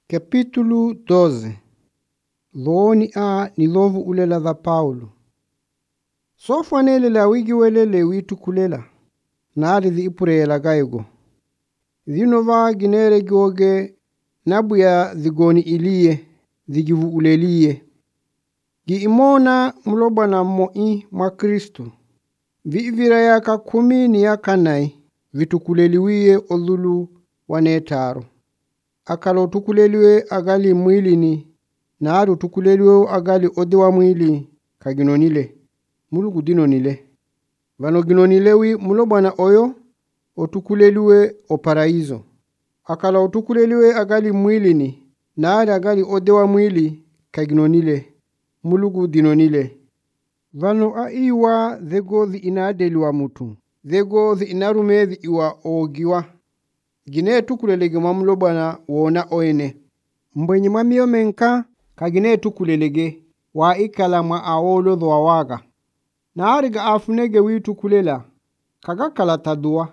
Capítulo 12. Looni a ni lovu ulela za Paulo. Sofanele la wigi welele witu kulela. Naali zi ipurela gaigo. Zinova ginere gioge nabuya zigoni iliye zigivu uleliye. Gi imona mloba na moi mwa Kristo. Vivira yaka 10 ni yaka 9 vitukuleliwiye olulu wanetaro. Akalo tukuleliwe agali mwili ni na adu tukuleliwe agali odiwa mwili kaginonile mulugu dinonile vano ginonilewi mulobana oyo otukuleliwe o paraizo. Akalo otukuleliwe agali mwili ni na adu agali odiwa mwili kaginonile mulugu dinonile vano aiwa zegozi inadeliwa mutu zegozi inarumezi iwa ogiwa gine tukulelege mamulobana wona oene mbwenye mwamiyo menka kagine tukulelege wa ikala mwa awolo dho waga na ariga afunege wi tukulela kaga kala tadua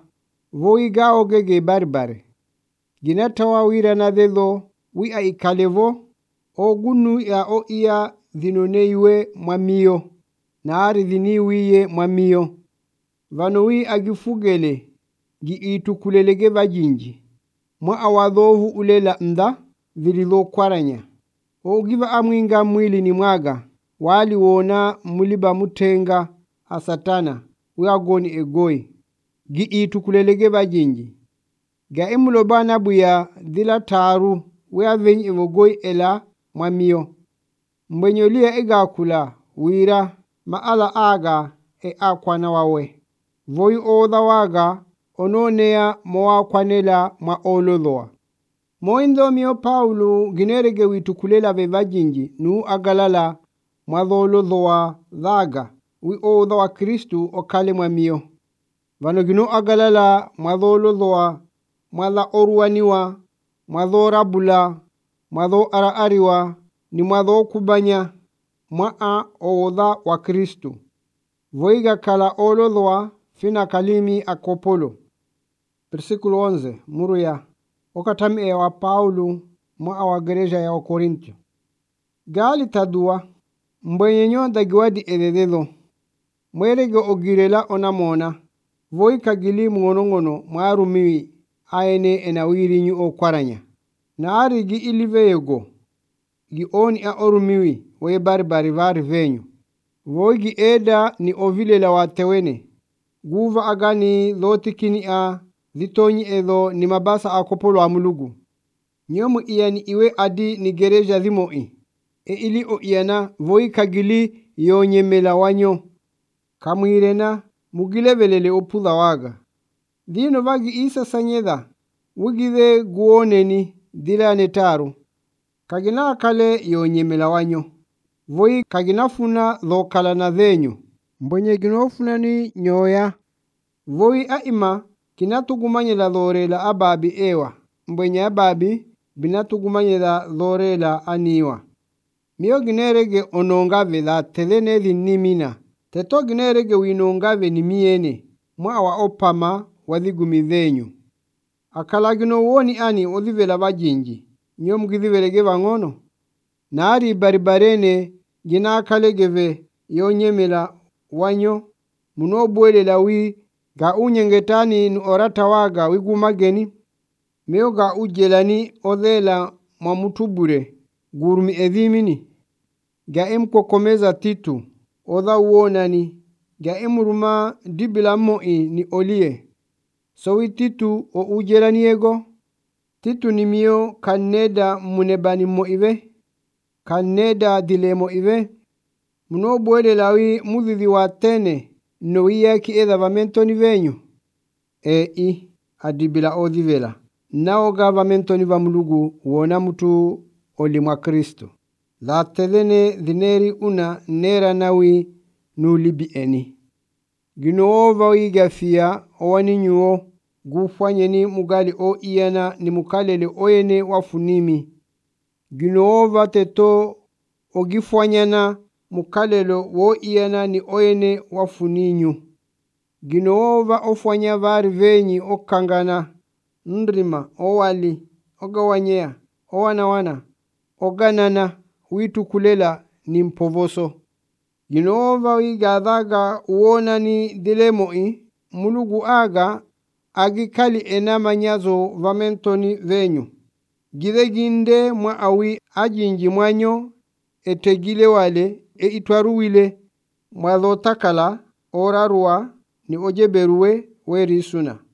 voiga ogege barbare gine tawa wira na dedo wi a ikalevo o gunu ya o iya zinoneiwe mwamiyo na ari ziniwiye mwamiyo vano wi agifugele gi itukulelege vajinji mwa awadhovu ulela mda vililo kwaranya ogiva amwinga mwili ni mwaga wali wona muliba mutenga asatana uagoni egoi gi itukulelege vajinji ga imulobana buya dila taru uavenyi evogoi ela mwamiyo mbwenyolia ega kula wira maala aga akwana wawe voi odha waga ononea moa kwanela mwa olodhoa. Moindo mio Paulo ginerege witukulela vevajinji nu agalala mwa dholodhoa dhaga wi odha wa Kristu okale mwa mio. Vano gino agalala mwa dholodhoa mwa dha oruaniwa mwa dho rabula mwa dho araariwa ni mwa dho kubanya mwa a odha wa Kristu. Voiga kala olodhoa fina kalimi akopolo. Versículo 11. Muruya. Okatame wa Paulo mwa wa gereja ya Korintho. Gali tadua mbwenyenyo dagiwadi edededo. Mwerege ogirela onamona. Voi kagili mngonongono mwarumiwi aene enawirinyu okwaranya. Na arigi iliveyego. Gi oni a orumiwi we barbari vari venyu. Voi gi eda ni ovile la watewene. Guva agani lotikini a zitonyi edo ni mabasa akopolo wa mulugu. Nyomu iyani iwe adi ni gereja zimoi. Ili o iyana voi kagili yonyemela wanyo. Kamuirena mugile velele opudha waga. Dino vagi isa sanyeda. Wugide guoneni dila netaru. Kagina kale yonyemela wanyo. Voi kaginafuna dhokala na dhenyu. Mbwenye ginofuna ni nyoya. Voi aima kinatugumanyela dhorela ababi ewa. Mbwenye ababi binatugumanyela dhorela aniwa. Mio ginerege onongave la telene dhinimina. Teto ginerege winongave ni miene. Mwa wa opama wadhigumi dhenyu. Akala gino woni ani odhivela vajinji. Nyo mgidhivelege vangono. Naari baribarene gina akalegeve yonyemela wanyo. Munobwele la wi ga unyengetani nu orata waga wigumageni. Meo ga ujelani odhela mamutubure gurumi edhimini. Ga imkokomeza titu odha uonani. Ga imuruma dibila moi ni olie. Sowi titu o ujelani ego. Titu ni mio kaneda munebani moive. Kaneda dile moive. Munobwele la wi mudhithi watene. No iya ki edha vamento ni venyu. Adibila odhivela. Naoga vamento ni vamulugu uona mutu olimwa Kristo. La telene dhineri una nera nawi nulibi eni. Ginoova wigafia owani nyuo gufanyeni mugali o iyana ni mukalele oyene wafunimi. Ginoova teto ogifanyana mukalelo wo iyana ni oyene wafuninyu. Ginoova ofanya vari venyi okangana, ndrima, owali, ogawanyea, wana oganana witu kulela ni mpovoso. Yinova wigadhaga uona ni dilemoi mulugu aga agikali enama nyazo vamentoni venyu. Gide ginde mwa awi ajinji mwanyo etegile wale itwaruwile mwadhotakala orarua ni ojeberuwe werisuna.